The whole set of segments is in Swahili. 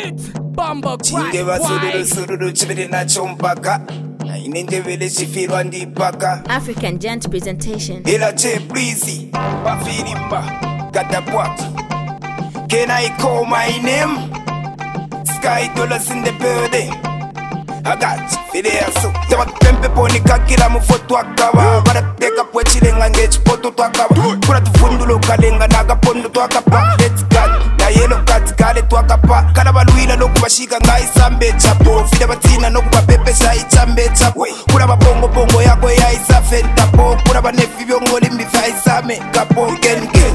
Chingeva sururu chibiri na chompaka inendevele chifirwa ndipaka African Giant Presentation. Ila che please bafirimba katapwaki. Can I call my name? Sky dollars in the building. I got filea so tama pempe poni kakila mufoto akaba barateka pwechilenga ngechipoto twakaba kura tufundulo kalenga naga pondo twakapa let's got na yellow cat kale twakapa kana balwila lokubashika ngaisambe chapo fida batina nokubapepesha ichambe chapo kura babongo bongo yako ya isafenta po kura banefi byongoli mbifa isame kapo genge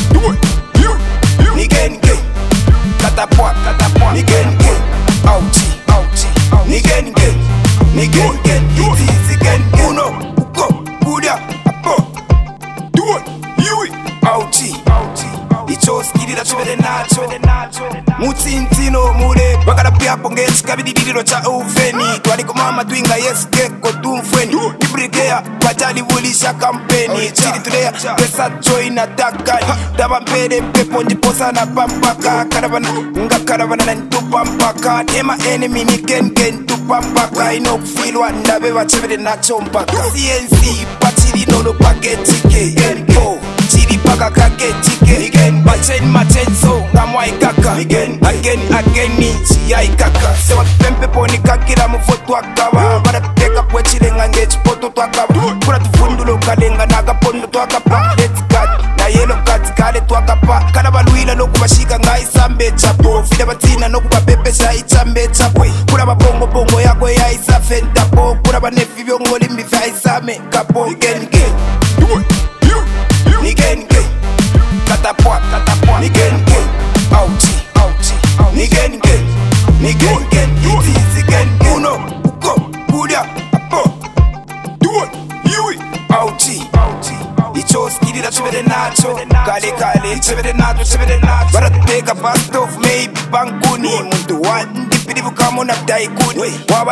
ni genge katapwa ni genge ouchi Nigen, it is again. Uno, go, Buddha, Apo, do it, you, ouchie. It's all skiddy that you better not. Mutintino, Mure, Bagarapia, Ponges, Cabidiro, Ufeni, Tuanico Mama, Twinga, yes, Gecko, Tumfeni, Ibrigea, Pajali, Wulisha, Campeni, Chili today, Pesa, Join, Ataka, Dabampede, Pepon, the Posana, Pampaka, Caravana, and Tupampaka, Emma enemy, Niken, to Pampaka, I know, feel one, Nabeva, Chevy, Nachompaka, CNC, Pachiri, no, Packet, Ticket, Go. Chiri paka kake tike again Machen so ngamwa ikaka again Nichi ya ikaka Sewa pempe poni kakila mufoto akaba Barateka pwechilenga ngechipoto twakaba Kura tufundulo kalenga naga pondo twakapa Let's cut na yellow cat kale twakapa Kana balwila lokubashika ngaisambe chapo Fida batina nokubapepesha ichambe chapo Kura babongo bongo yako ya isafenta po Kura banefi byongoli mbifa isame kapo again Nigen, katapwa, nigen, ouchi, nigen, it is again. Uno, go, Buddha, Apo, do it, you, ouchi. It's all skiddy that you better not so. Kale, chevere nato. Barateka fast off, maybe Bankuni. Muntu one, dipidibu kamo na daikuni.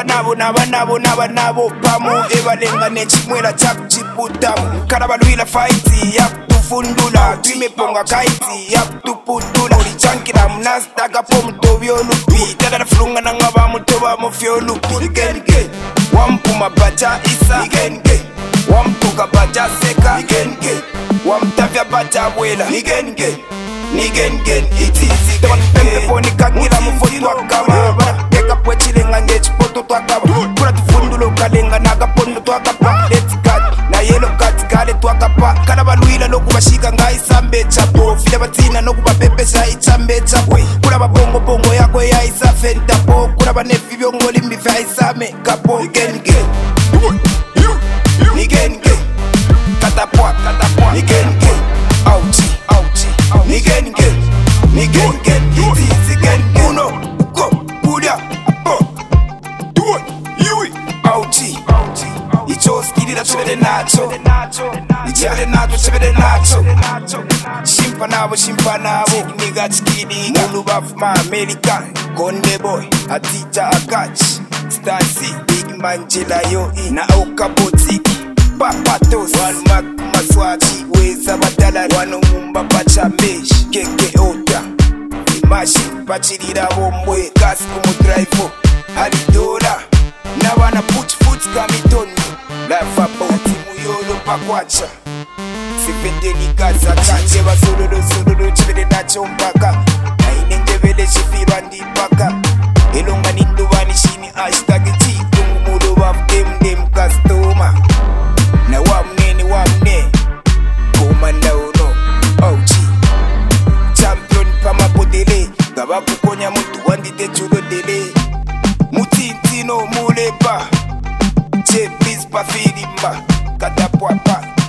Nabo, pamu, evalenga nechimwela chak chiputamu. Karabaluila fighti, yak tufundula. Twime ponga kaiti, yak tuputula. Ulichankila mnastaga po mtovyo lupi. Tada flunga na ngaba mtoba mofyo lupi. Again, wampuma bacha isa. Again, wampuka bacha seka. Again, wamtavya bacha wela. Again, it is again. Pempe poni kakila mufoto akaba. Barateka pwechilenga ngechipoto twakaba. Kura tufundulo kalenga naga pondo twakapa. Let's cut na yellow cat kale twakapa. Kana balwila lokubashika ngaisambe chapo. Fida batina nokubapepesha ichambe chapo. Kura babongo bongo yako ya isafenta po. Kura banefi byongoli mbifa isame kapo. Nigen, katapwa, nigen, ouchi. Nigen, it is again. Uno, go, Buddha, Apo, do it, you, ouchi. It's all skiddy that you better nato. Shimpanabo, nigga skiddy. Mulu buff my American, Conde boy, a teacher a catch. Stancy, big man yo na Oka boutique. Papatos, one Mac Maswachi, Weza Batala, one Mumba Pachamesh, Keke Ota, Imashi, Pachirida Womwe, Kaskumu Drive, Halidola, Nawana put foot Kamitoni, Lafa Boti Muyolo Pakwacha, Sipendeni Gaza, Cheva Solo, Chevede Nachompaka, Nainendevele Shifira Ndipaka, Elonga Ninduani Shini Hashtag T, Tumulo of them customer. Na wamne komanda uno ouchi champion pama podele gaba kukonya mutu wandite chudo dele mutintino mulepa che please pa filimba katapwa pa